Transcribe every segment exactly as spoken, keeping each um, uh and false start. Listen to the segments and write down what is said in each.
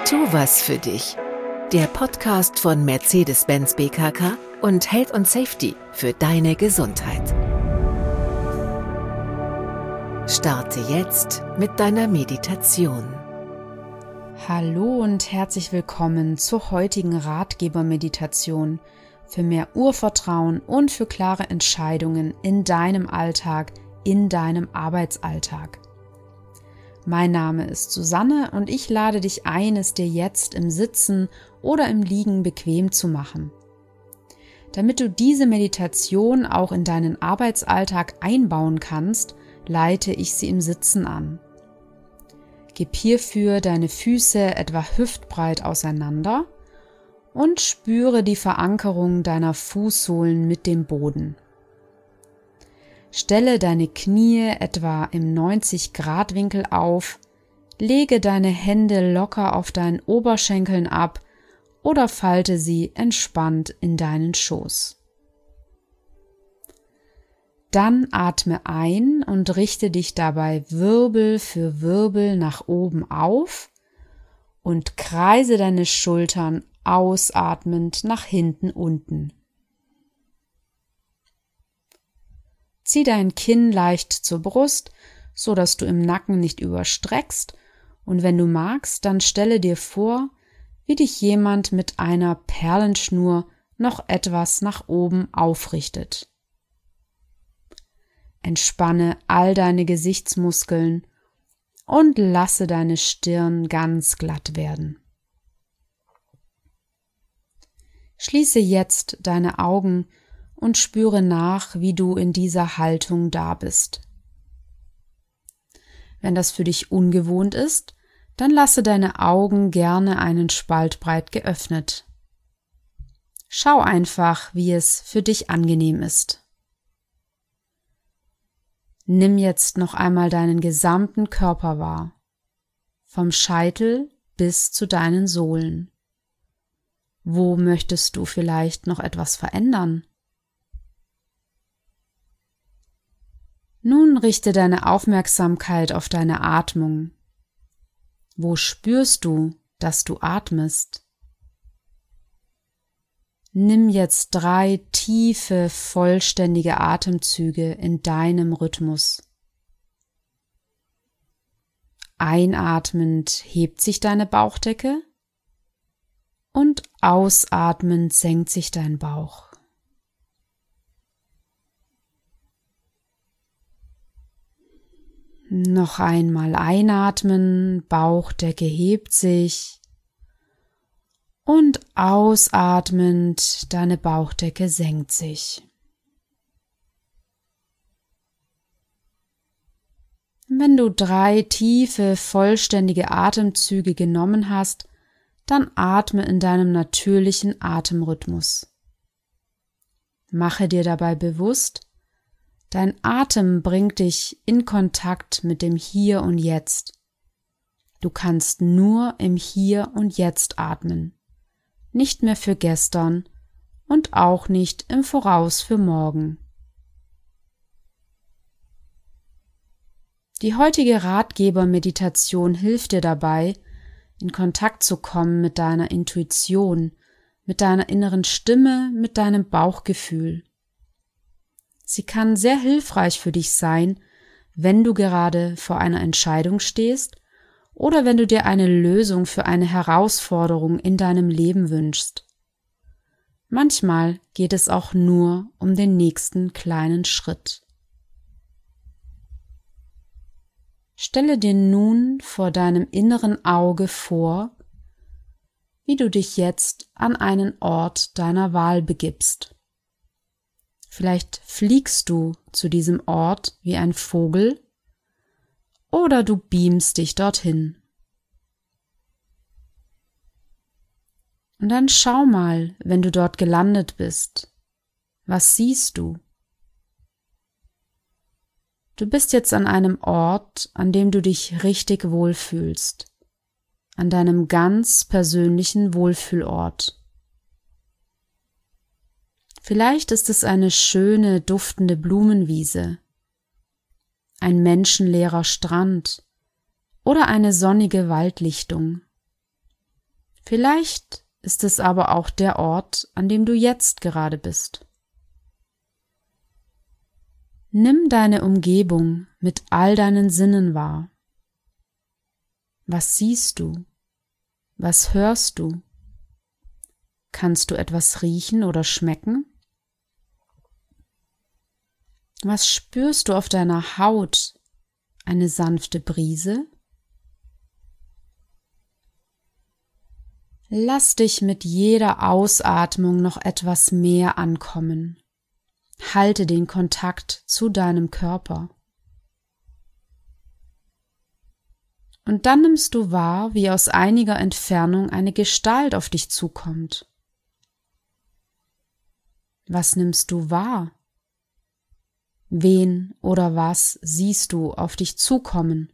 Tu was für dich. Der Podcast von Mercedes-Benz B K K und Health und Safety für deine Gesundheit. Starte jetzt mit deiner Meditation. Hallo und herzlich willkommen zur heutigen Ratgeber-Meditation für mehr Urvertrauen und für klare Entscheidungen in deinem Alltag, in deinem Arbeitsalltag. Mein Name ist Susanne und ich lade dich ein, es dir jetzt im Sitzen oder im Liegen bequem zu machen. Damit du diese Meditation auch in deinen Arbeitsalltag einbauen kannst, leite ich sie im Sitzen an. Gib hierfür deine Füße etwa hüftbreit auseinander und spüre die Verankerung deiner Fußsohlen mit dem Boden. Stelle deine Knie etwa im neunzig Grad Winkel auf, lege deine Hände locker auf deinen Oberschenkeln ab oder falte sie entspannt in deinen Schoß. Dann atme ein und richte dich dabei Wirbel für Wirbel nach oben auf und kreise deine Schultern ausatmend nach hinten unten. Zieh dein Kinn leicht zur Brust, so dass du im Nacken nicht überstreckst, und wenn du magst, dann stelle dir vor, wie dich jemand mit einer Perlenschnur noch etwas nach oben aufrichtet. Entspanne all deine Gesichtsmuskeln und lasse deine Stirn ganz glatt werden. Schließe jetzt deine Augen und spüre nach, wie du in dieser Haltung da bist. Wenn das für dich ungewohnt ist, dann lasse deine Augen gerne einen Spalt breit geöffnet. Schau einfach, wie es für dich angenehm ist. Nimm jetzt noch einmal deinen gesamten Körper wahr, vom Scheitel bis zu deinen Sohlen. Wo möchtest du vielleicht noch etwas verändern? Nun richte deine Aufmerksamkeit auf deine Atmung. Wo spürst du, dass du atmest? Nimm jetzt drei tiefe, vollständige Atemzüge in deinem Rhythmus. Einatmend hebt sich deine Bauchdecke und ausatmend senkt sich dein Bauch. Noch einmal einatmen, Bauchdecke hebt sich und ausatmend, deine Bauchdecke senkt sich. Wenn du drei tiefe, vollständige Atemzüge genommen hast, dann atme in deinem natürlichen Atemrhythmus. Mache dir dabei bewusst, dein Atem bringt dich in Kontakt mit dem Hier und Jetzt. Du kannst nur im Hier und Jetzt atmen, nicht mehr für gestern und auch nicht im Voraus für morgen. Die heutige Ratgeber-Meditation hilft dir dabei, in Kontakt zu kommen mit deiner Intuition, mit deiner inneren Stimme, mit deinem Bauchgefühl. Sie kann sehr hilfreich für dich sein, wenn du gerade vor einer Entscheidung stehst oder wenn du dir eine Lösung für eine Herausforderung in deinem Leben wünschst. Manchmal geht es auch nur um den nächsten kleinen Schritt. Stelle dir nun vor deinem inneren Auge vor, wie du dich jetzt an einen Ort deiner Wahl begibst. Vielleicht fliegst du zu diesem Ort wie ein Vogel oder du beamst dich dorthin. Und dann schau mal, wenn du dort gelandet bist. Was siehst du? Du bist jetzt an einem Ort, an dem du dich richtig wohlfühlst, an deinem ganz persönlichen Wohlfühlort. Vielleicht ist es eine schöne, duftende Blumenwiese, ein menschenleerer Strand oder eine sonnige Waldlichtung. Vielleicht ist es aber auch der Ort, an dem du jetzt gerade bist. Nimm deine Umgebung mit all deinen Sinnen wahr. Was siehst du? Was hörst du? Kannst du etwas riechen oder schmecken? Was spürst du auf deiner Haut? Eine sanfte Brise? Lass dich mit jeder Ausatmung noch etwas mehr ankommen. Halte den Kontakt zu deinem Körper. Und dann nimmst du wahr, wie aus einiger Entfernung eine Gestalt auf dich zukommt. Was nimmst du wahr? Wen oder was siehst du auf dich zukommen?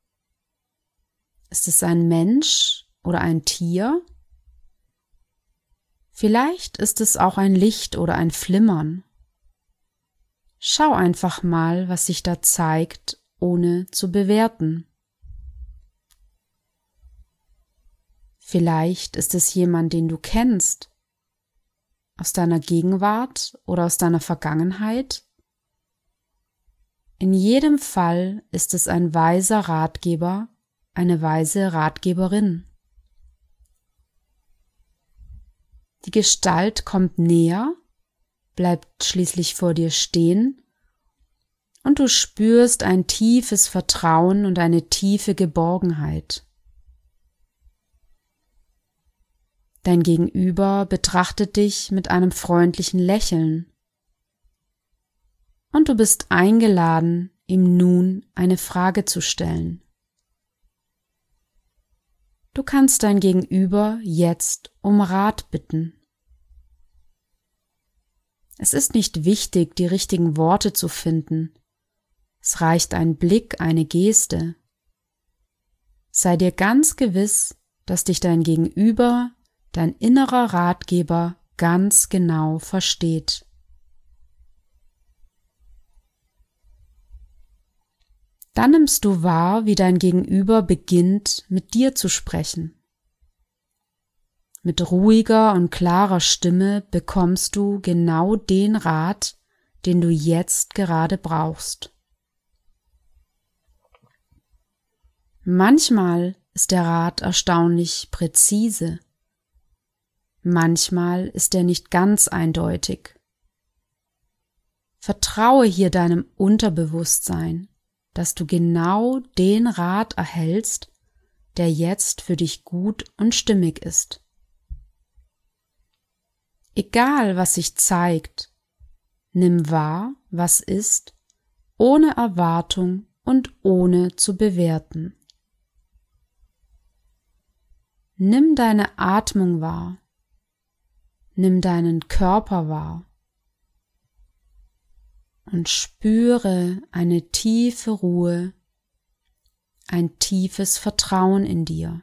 Ist es ein Mensch oder ein Tier? Vielleicht ist es auch ein Licht oder ein Flimmern. Schau einfach mal, was sich da zeigt, ohne zu bewerten. Vielleicht ist es jemand, den du kennst, aus deiner Gegenwart oder aus deiner Vergangenheit. In jedem Fall ist es ein weiser Ratgeber, eine weise Ratgeberin. Die Gestalt kommt näher, bleibt schließlich vor dir stehen und du spürst ein tiefes Vertrauen und eine tiefe Geborgenheit. Dein Gegenüber betrachtet dich mit einem freundlichen Lächeln und du bist eingeladen, ihm nun eine Frage zu stellen. Du kannst dein Gegenüber jetzt um Rat bitten. Es ist nicht wichtig, die richtigen Worte zu finden. Es reicht ein Blick, eine Geste. Sei dir ganz gewiss, dass dich dein Gegenüber, dein innerer Ratgeber, ganz genau versteht. Dann nimmst du wahr, wie dein Gegenüber beginnt, mit dir zu sprechen. Mit ruhiger und klarer Stimme bekommst du genau den Rat, den du jetzt gerade brauchst. Manchmal ist der Rat erstaunlich präzise. Manchmal ist er nicht ganz eindeutig. Vertraue hier deinem Unterbewusstsein, dass du genau den Rat erhältst, der jetzt für dich gut und stimmig ist. Egal, was sich zeigt, nimm wahr, was ist, ohne Erwartung und ohne zu bewerten. Nimm deine Atmung wahr, nimm deinen Körper wahr und spüre eine tiefe Ruhe, ein tiefes Vertrauen in dir.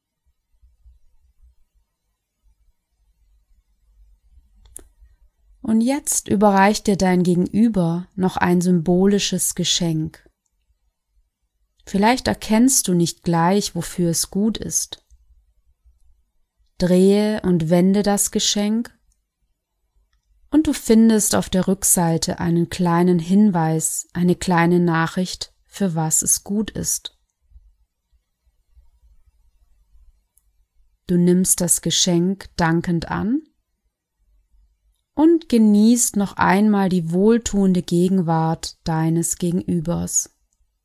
Und jetzt überreicht dir dein Gegenüber noch ein symbolisches Geschenk. Vielleicht erkennst du nicht gleich, wofür es gut ist. Drehe und wende das Geschenk und du findest auf der Rückseite einen kleinen Hinweis, eine kleine Nachricht, für was es gut ist. Du nimmst das Geschenk dankend an und genießt noch einmal die wohltuende Gegenwart deines Gegenübers.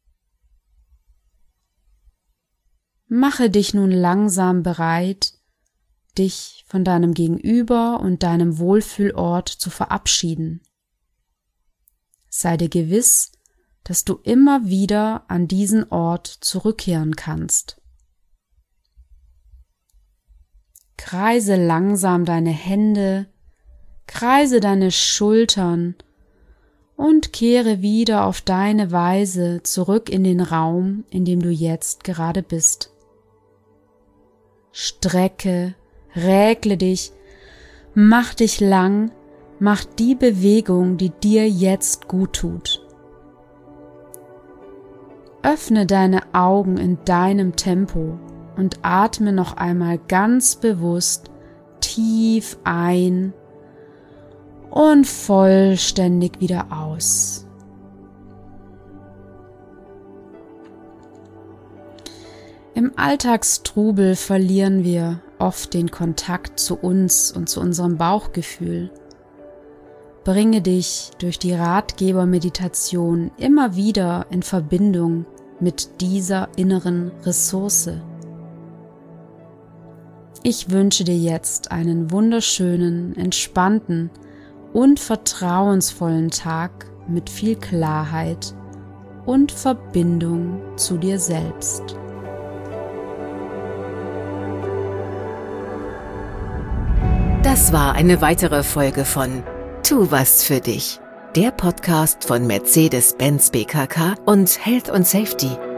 Mache dich nun langsam bereit, dich von deinem Gegenüber und deinem Wohlfühlort zu verabschieden. Sei dir gewiss, dass du immer wieder an diesen Ort zurückkehren kannst. Kreise langsam deine Hände, kreise deine Schultern und kehre wieder auf deine Weise zurück in den Raum, in dem du jetzt gerade bist. Strecke, räkle dich, mach dich lang, mach die Bewegung, die dir jetzt gut tut. Öffne deine Augen in deinem Tempo, und atme noch einmal ganz bewusst tief ein und vollständig wieder aus. Im Alltagstrubel verlieren wir oft den Kontakt zu uns und zu unserem Bauchgefühl. Bringe dich durch die Ratgebermeditation immer wieder in Verbindung mit dieser inneren Ressource. Ich wünsche dir jetzt einen wunderschönen, entspannten und vertrauensvollen Tag mit viel Klarheit und Verbindung zu dir selbst. Das war eine weitere Folge von Tu was für dich, der Podcast von Mercedes-Benz B K K und Health und Safety.